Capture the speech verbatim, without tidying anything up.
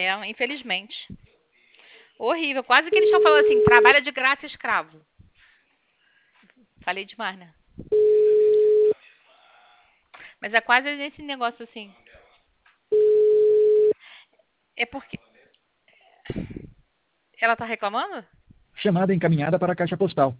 É, infelizmente. Horrível. Quase que eles estão falando assim, trabalha de graça escravo. Falei demais, né? Mas é quase nesse negócio assim. É porque ela tá reclamando? Chamada encaminhada para a caixa postal.